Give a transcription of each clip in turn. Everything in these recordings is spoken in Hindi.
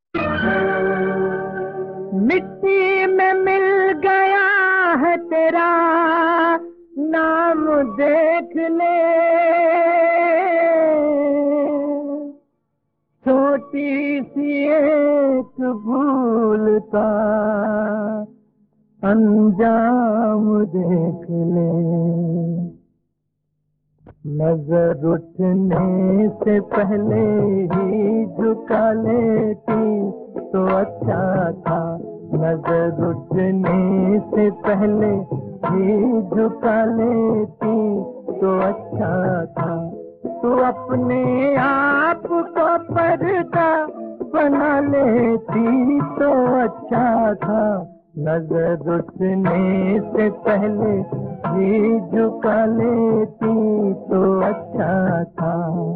मिट्टी में मिल गया है तेरा नाम, देख ले। छोटी सी एक भूल का अंजाम देख ले। नजर उठने से पहले ही झुका लेती तो अच्छा था। नजर उठने से पहले ही झुका लेती तो अच्छा था। तू अपने आप को पर्दा बना लेती तो अच्छा था। नजर उठने से पहले ही झुका लेती तो अच्छा था।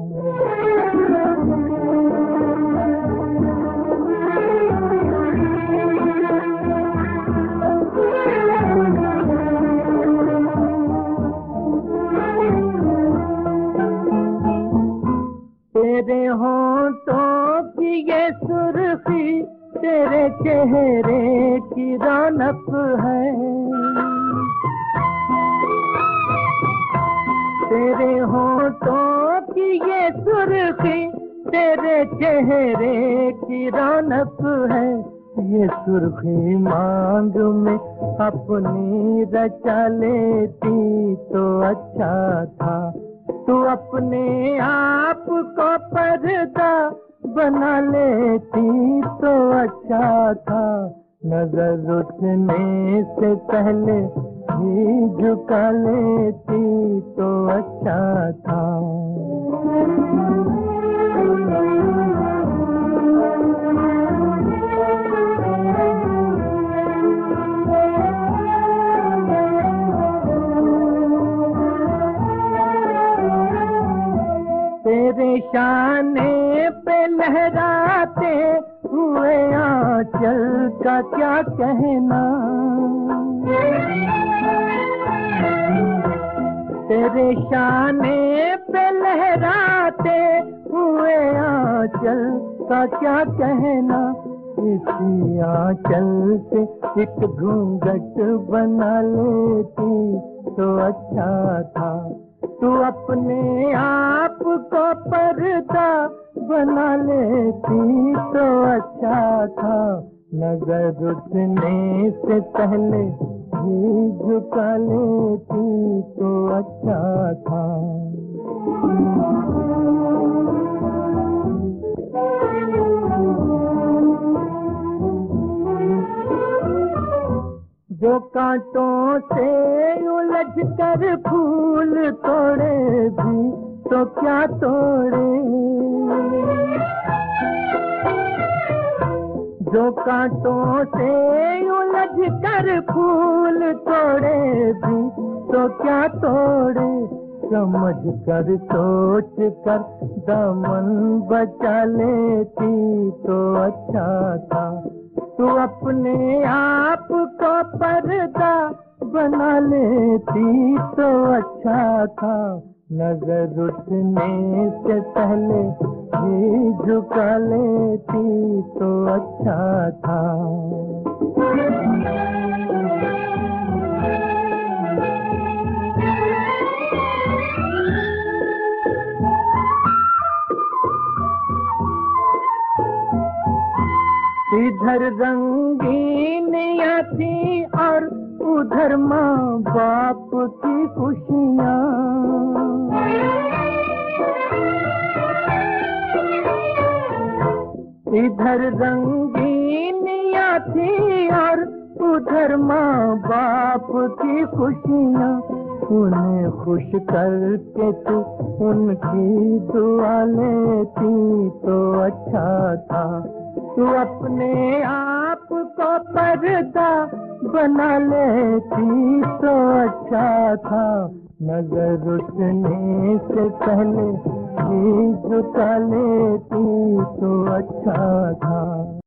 तेरे होंठों की ये सुर्खी तेरे चेहरे की रौनक है। तेरे होंठों की ये सुर्खी तेरे चेहरे की रौनक है। ये सुर्खी मांग में अपनी रचा लेती तो अच्छा था। तू अपने आप को पर्दा बना लेती तो अच्छा था। नजर उठने से पहले ही झुका लेती तो अच्छा था। तेरे शाने पे लहराते हुए आंचल का क्या कहना। तेरे शाने पे लहराते हुए आंचल का क्या कहना। इसी आंचल से एक घूंघट बना लेती तो अच्छा था। तू अपने आप को पर्दा बना लेती तो अच्छा था। नजर उठने से पहले ही झुका लेती तो अच्छा था। जो कांटों से उलझ कर फूल तोड़े भी तो क्या तोड़े। जो कांटों से उलझ कर फूल तोड़े भी तो क्या तोड़े। समझ कर सोच कर दामन बचा लेती तो अच्छा था। तू अपने आप को पर्दा बना लेती तो अच्छा था। नजर उठने से पहले ही झुका लेती तो अच्छा था। इधर रंगीनियाँ थी और उधर माँ बाप की खुशियाँ। इधर रंगीनियाँ थी और उधर माँ बाप की खुशियाँ। उन्हें खुश करके तू उनकी दुआ लेती तो अच्छा था। तू अपने आप को पर्दा बना लेती तो अच्छा था। नजर उठने से पहले ही झुका लेती तो अच्छा था।